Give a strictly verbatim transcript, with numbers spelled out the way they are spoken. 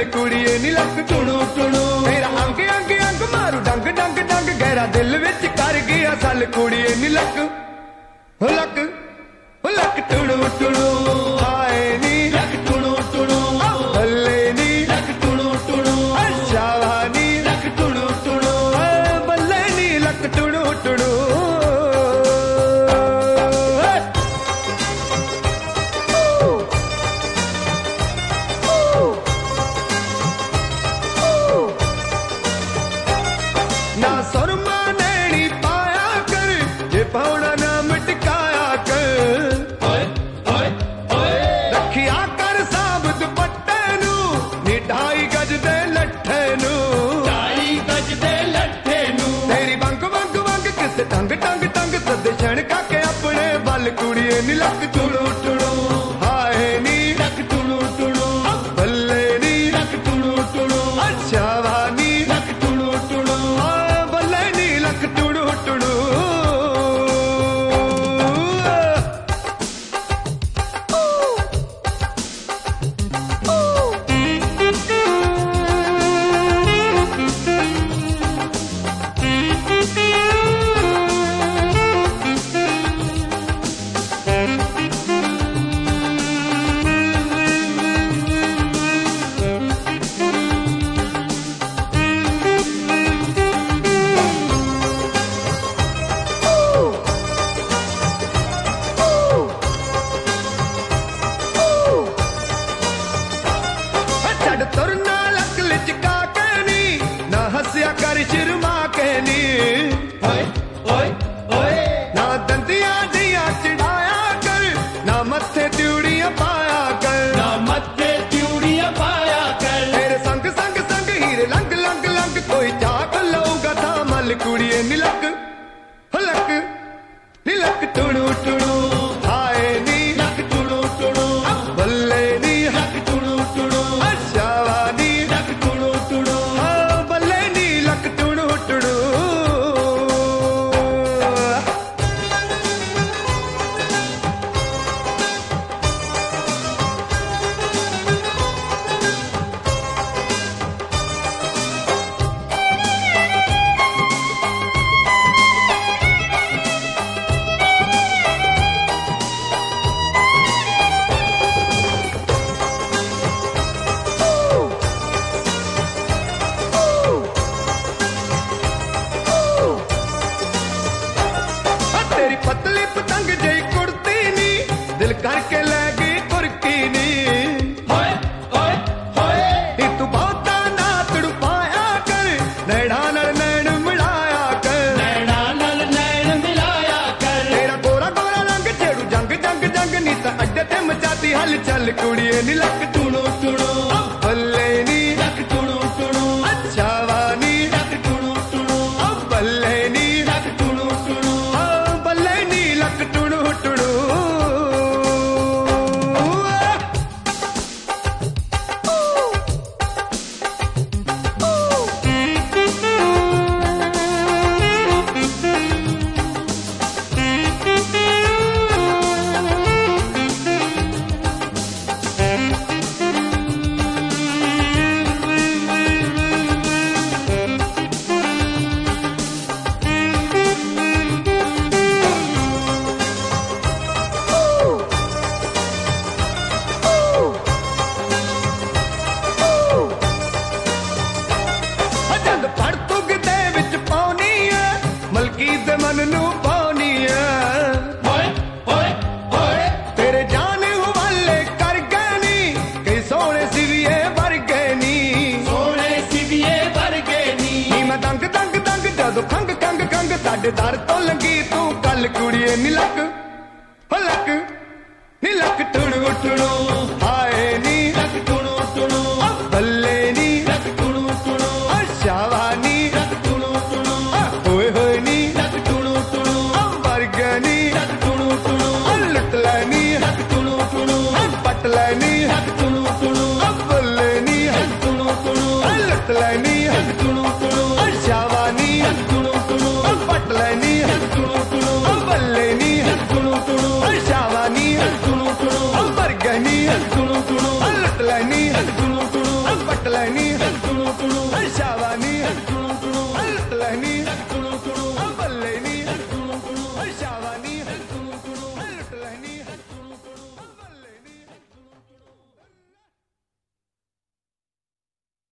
ਚੱਲ ਕੁੜੀਏ ਨੀ ਲੱਕ ਟੁਣੂ ਟੁਣੂ ਤੇਰਾ ਅੰਗ ਅੰਗ ਅੰਗ ਮਾਰੂ ਡੰਗ ਡੰਗ ਡੰਗ ਗਹਿਰਾ ਦਿਲ ਵਿੱਚ ਕਰ ਗਿਆ ਸੱਲ ਕੁੜੀਏ ਨੀ ਲੱਕ ਹੋ ਲੱਕ ਹੋ ਲੱਕ ਟੁਣੂ ਟੁਣੂ ਹਾਏ ਨੀ ਲੱਕ ਟੁਣੂ ਟੁਣੂ ਬੱਲੇ ਨੀ ਲੱਕ ਟੁਣੂ ਟੁਣੂ ਅੱਛਾ ਨੀ ਲੱਕ ਟੁਣੂ ਟੁਣੂ ਬੱਲੇ ਨੀ ਲੱਕ ਟੁਣੂ ਟੁਣੂ ना सुरमा नैनी पाया कर ये पौड़ा नाम टिकाया कर ओए ओए ओए रखिया कर साब दुपट्टे नू नी ढाई गज दे लट्ठे नू ढाई गज दे लट्ठे नू तेरी वंग वंग वंग किस टंग टंग टंग सद छणका के अपने बल कुड़िए नी लक टुणू टुणू हाय नी लक टुणू टुणू बल्ले नी लक टुणू टुणू अच्छा वानी लक टुणू टुणू लक टुणू टुणू तुरना लक लिचका के नी ना हंसिया कर शर्मा के नी ओए ओए ओए ना दंदियां दिया चढ़ाया कर ना मत्थे त्यूड़ियां पाया कर ना मत्थे त्यूड़ियां पाया कर तेरे संग संग संग हीरे लंग लंग लंग कोई चाक लऊगा था मल कुड़िए नी लक लक नी लक टुणू टुणू हाय नी लक टुणू टुणू बल्ले नी लक टुणू टुणू अच्छा वानी लक टुणू टुणू हाँ बल्ले नी लक टुणू टुणू तेरी पतली पतंग जई कुड़ती नी दिल करके ले गई कुर्की नी होए होए होए तू बहुता ना तड़पाया कर नैना नल नैन मिलाया कर नैना नल नैन मिलाया कर तेरा गोरा गोरा रंग छेड़ू जंग जंग जंग नी ता अड्डे ते मचाती हल चल कुड़िए नी लक टुणू टुणू बल्ले नी लक टुणू टुणू अच्छा वानी लक टुणू टुणू बल्ले नी लक टुणू टुणू बल्ले नी लक टुणू टुणू ਮਲਕੀ ਦੇ ਮਨ ਨੂੰ ਪਾਉਣੀ ਐ ਓਏ ਓਏ ਓਏ ਤੇਰੇ ਜਾਨ ਹਵਾਲੇ ਕਰ ਗਏ ਨੀ ਕਈ ਸੋਹਣੇ ਸਿਵੀਏ ਵਰ ਗਏ ਨੀ ਸੋਹਣੇ ਸਿਵੀਏ ਵਰ ਗਏ ਨੀ ਮੈਂ ਦੰਗ ਦੰਗ ਦੰਗ ਜਦੋਂ ਖੰਗ ਖੰਗ ਖੰਗ ਸਾਡੇ ਦਰ ਤੋਂ ਲੰਗੀ ਤੂੰ ਕੱਲ ਕੁੜੀਏ ਨੀ ਲੱਕ